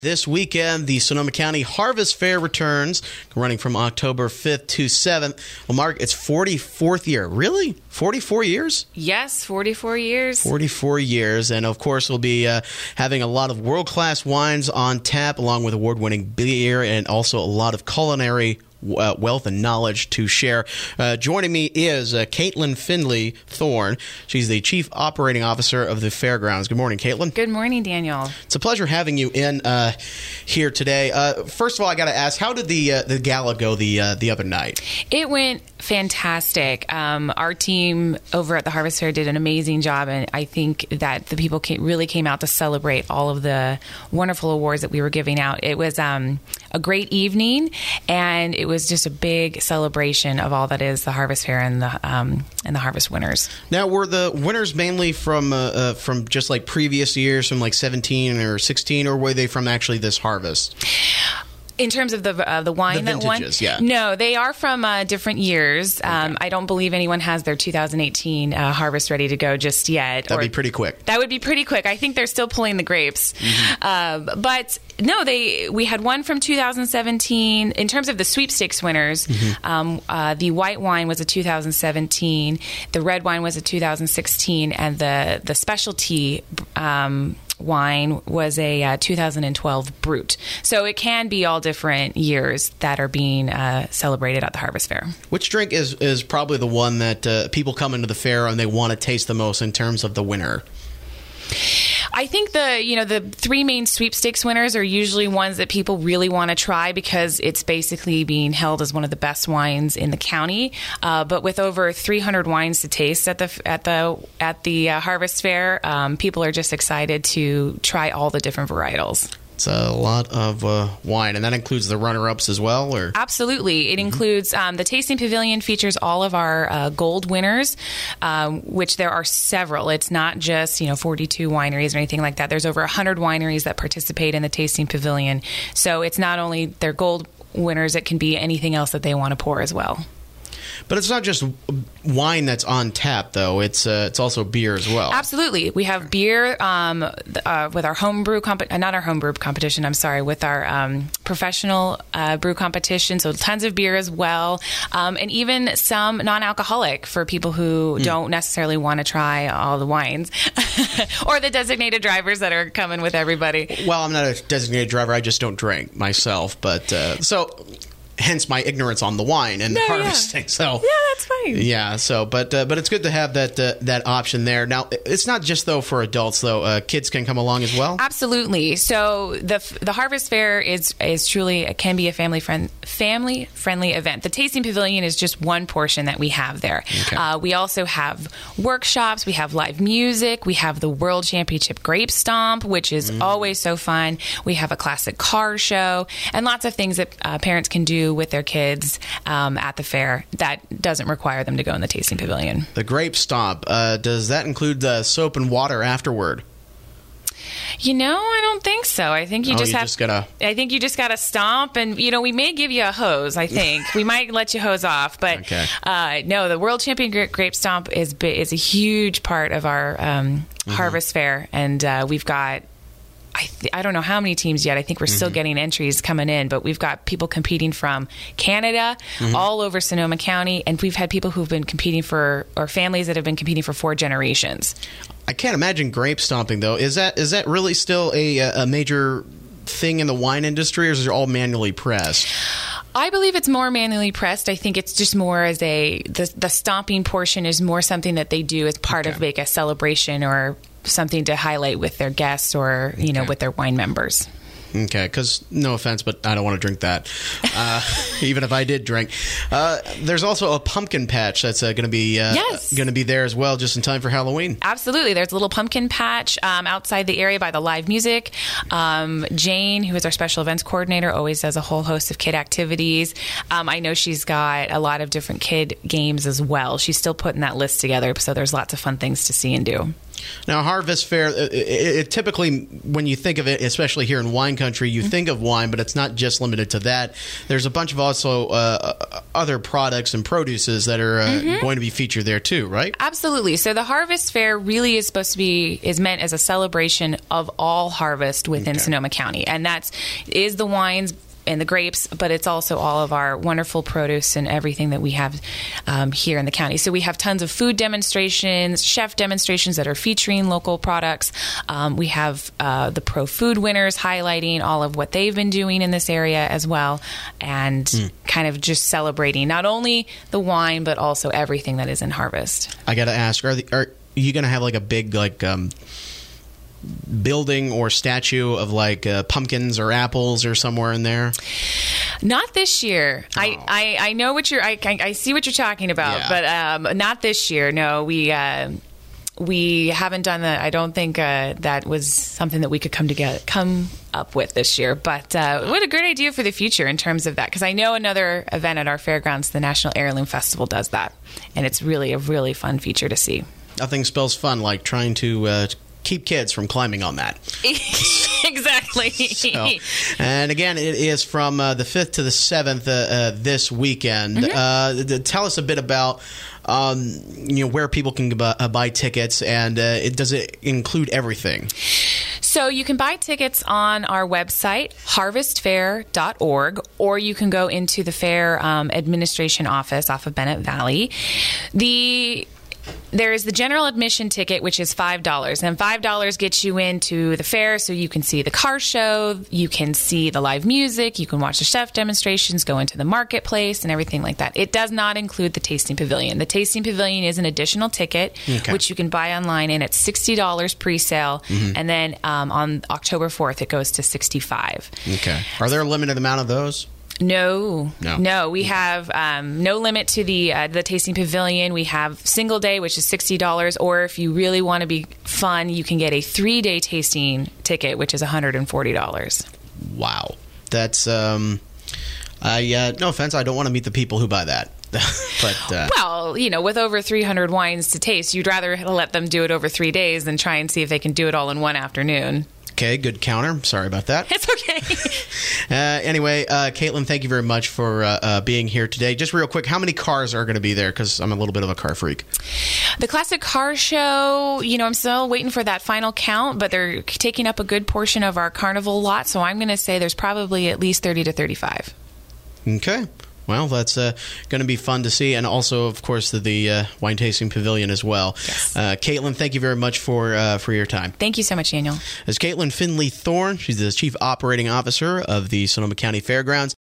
This weekend, the Sonoma County Harvest Fair returns, running from October 5th to 7th. Well, Mark, it's 44th year. Really? 44 years? Yes, 44 years. 44 years. And, of course, we'll be having a lot of world-class wines on tap, along with award-winning beer and also a lot of culinary wealth and knowledge to share. Joining me is Caitlin Finley Thorne. She's the Chief Operating Officer of the Fairgrounds. Good morning, Caitlin. Good morning, Daniel. It's a pleasure having you in here today. First of all, I got to ask, how did the gala go the other night? It went fantastic. Our team over at the Harvest Fair did an amazing job, and I think that the people really came out to celebrate all of the wonderful awards that we were giving out. It was a great evening, and it was just a big celebration of all that is the Harvest Fair and the Harvest winners. Now, were the winners mainly from just like previous years, from like 17 or 16, or were they from actually this harvest? In terms of the wine the vintages, that yeah. won? No, they are from different years. Okay. I don't believe anyone has their 2018 harvest ready to go just yet. That'd be pretty quick. That would be pretty quick. I think they're still pulling the grapes. Mm-hmm. But no, we had one from 2017. In terms of the sweepstakes winners, mm-hmm. The white wine was a 2017, the red wine was a 2016, and the specialty wine was a 2012 Brut. So it can be all different years that are being celebrated at the Harvest Fair. Which drink is probably the one that people come into the fair and they want to taste the most in terms of the winner? I think the three main sweepstakes winners are usually ones that people really want to try because it's basically being held as one of the best wines in the county. But with over 300 wines to taste at the Harvest Fair, people are just excited to try all the different varietals. It's a lot of wine, and that includes the runner-ups as well? Or? Absolutely. It includes the Tasting Pavilion features all of our gold winners, which there are several. It's not just 42 wineries or anything like that. There's over 100 wineries that participate in the Tasting Pavilion. So it's not only their gold winners, it can be anything else that they want to pour as well. But it's not just wine that's on tap, though. It's also beer as well. Absolutely. We have beer with our homebrew not our homebrew competition, I'm sorry, with our professional brew competition. So tons of beer as well. And even some non-alcoholic for people who don't necessarily want to try all the wines. Or the designated drivers that are coming with everybody. Well, I'm not a designated driver. I just don't drink myself. But so... hence my ignorance on the wine and harvesting. Yeah. So yeah, that's fine. Yeah. So, but it's good to have that option there. Now, it's not just though for adults though. Kids can come along as well. Absolutely. So the Harvest Fair is truly can be a family friendly event. The Tasting Pavilion is just one portion that we have there. Okay. We also have workshops. We have live music. We have the World Championship Grape Stomp, which is always so fun. We have a classic car show and lots of things that parents can do with their kids at the fair that doesn't require them to go in the Tasting Pavilion. The Grape Stomp, does that include the soap and water afterward? I don't think so. I think you just gotta... I think you just gotta stomp, and we may give you a hose. I think we might let you hose off, but okay. No, the World Champion Grape Stomp is a huge part of our Harvest Fair, and we've got. I don't know how many teams yet. I think we're still getting entries coming in, but we've got people competing from Canada, all over Sonoma County, and we've had people who've been competing or families that have been competing for 4 generations. I can't imagine grape stomping, though. Is that really still a major thing in the wine industry, or is it all manually pressed? I believe it's more manually pressed. I think it's just more as the stomping portion is more something that they do as part of like a celebration or something to highlight with their guests or, with their wine members. Okay, because no offense, but I don't want to drink that, even if I did drink. There's also a pumpkin patch that's going to be there as well, just in time for Halloween. Absolutely. There's a little pumpkin patch outside the area by the live music. Jane, who is our special events coordinator, always does a whole host of kid activities. I know she's got a lot of different kid games as well. She's still putting that list together, so there's lots of fun things to see and do. Now, Harvest Fair, it typically, when you think of it, especially here in wine country, you think of wine, but it's not just limited to that. There's a bunch of also other products and produces that are going to be featured there too, right? Absolutely. So the Harvest Fair really is meant as a celebration of all harvest within Sonoma County. And is the wines and the grapes, but it's also all of our wonderful produce and everything that we have here in the county. So we have tons of food demonstrations, chef demonstrations that are featuring local products. We have the Pro Food winners highlighting all of what they've been doing in this area as well, and kind of just celebrating not only the wine, but also everything that is in harvest. I got to ask, are you going to have like a big building or statue of like pumpkins or apples or somewhere in there? Not this year. Oh. I know what I see what you're talking about, but not this year. No, we haven't done that. I don't think that was something that we could come up with this year. But what a great idea for the future in terms of that, because I know another event at our fairgrounds, the National Heirloom Festival, does that, and it's really a really fun feature to see. Nothing spells fun like trying to keep kids from climbing on that. Exactly. So, and again, it is from the 5th to the 7th this weekend. Tell us a bit about where people can buy tickets, and does it include everything? So you can buy tickets on our website, harvestfair.org, or you can go into the fair administration office off of Bennett Valley. There is the general admission ticket, which is $5, and $5 gets you into the fair, so you can see the car show, you can see the live music, you can watch the chef demonstrations, go into the marketplace, and everything like that. It does not include the tasting pavilion. The tasting pavilion is an additional ticket, which you can buy online, and it's $60 pre-sale, and then on October 4th, it goes to $65. Okay. Are there a limited amount of those? No. We have no limit to the tasting pavilion. We have single day, which is $60, or if you really want to be fun, you can get a 3-day tasting ticket, which is $140. Wow, that's no offense, I don't want to meet the people who buy that. But well, with over 300 wines to taste, you'd rather let them do it over 3 days than try and see if they can do it all in one afternoon. Okay, good counter. Sorry about that. It's okay. Anyway, Caitlin, thank you very much for being here today. Just real quick, how many cars are going to be there? Because I'm a little bit of a car freak. The Classic Car Show, I'm still waiting for that final count, but they're taking up a good portion of our carnival lot, so I'm going to say there's probably at least 30 to 35. Okay. Well, that's going to be fun to see, and also, of course, the wine tasting pavilion as well. Yes. Caitlin, thank you very much for your time. Thank you so much, Daniel. As Caitlin Finley Thorne, she's the Chief Operating Officer of the Sonoma County Fairgrounds.